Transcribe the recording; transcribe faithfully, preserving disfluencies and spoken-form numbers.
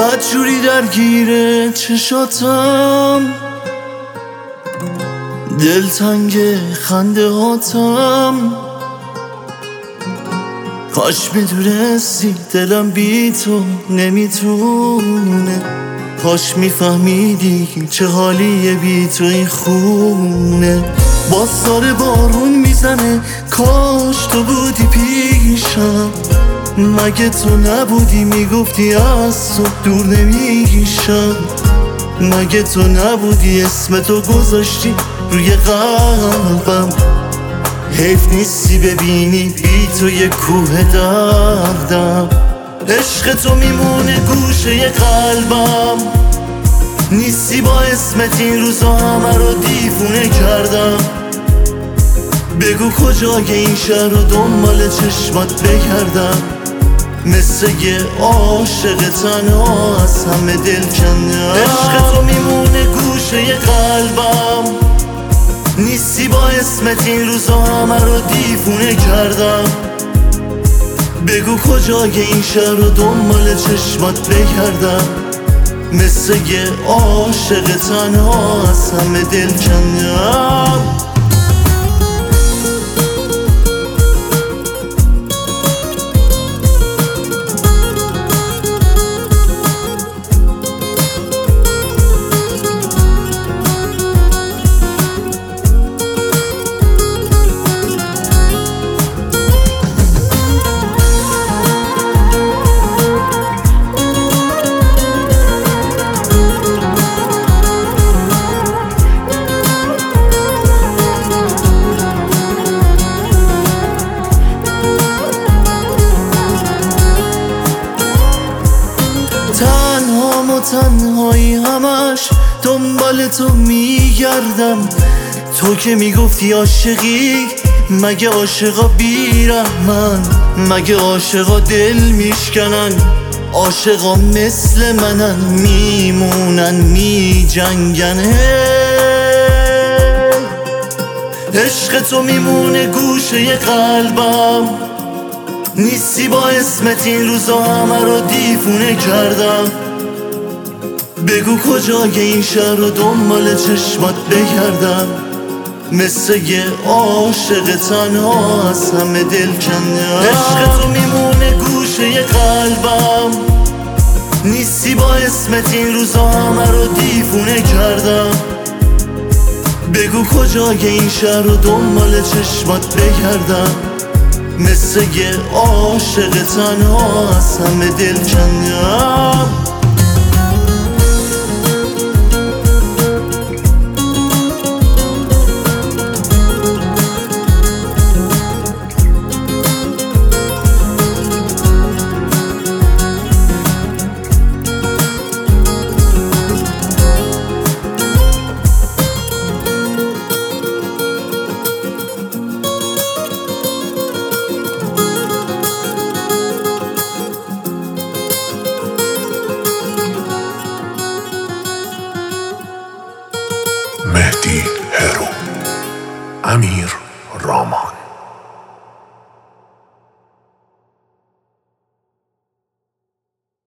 بدجوری درگیره چشاتم، دلتنگ خنده هاتم. کاش میدونستی دلم بی تو نمیتونه، کاش میفهمیدی چه حالیه بی تو این خونه. باز داره بارون میزنه، کاش تو بودی پیشم. مگه تو نبودی میگفتی از تو دور نمیشم؟ مگه تو نبودی اسم تو گذاشتی روی قلبم؟ حیف نیستی ببینی بی تو یه کوه دردم. عشق تو میمونه گوشه قلبم، نیستی با اسمت این روزا همه رو دیوونه کردم. بگو کجای این شهر رو دنبال چشمات بگردم، مثل یه عاشق تنها از همه دل کنم. عشق تو میمونه گوشه قلبم، نیستی با اسمت این روزا همه رو دیوونه کردم. بگو کجای این شهر رو دنبال چشمات بگردم، مثل یه عاشق تنها از همه دل کنم. تنهام و تنهایی همش دنبال تو میگردم. تو که میگفتی عاشقی، مگه عاشقا بیرحمن؟ مگه عاشقا دل میشکنن؟ عاشقا مثل منن میمونن میجنگن. عشق تو میمونه گوشه قلبم، نیستی با اسمت این روزا همه رو دیوونه کردم. بگو کجای این شهر رو دنبال چشمات بگردم، مثل یه عاشق تنها از همه دل کنم. عشق تو میمونه گوشه قلبم، نیستی با اسمت این روزا همه رو دیوونه کردم. بگو کجای این شهر رو دنبال چشمات بگردم، مثل یه عاشق تنها از همه دل کنم. مهدی هرو، امیر رامان.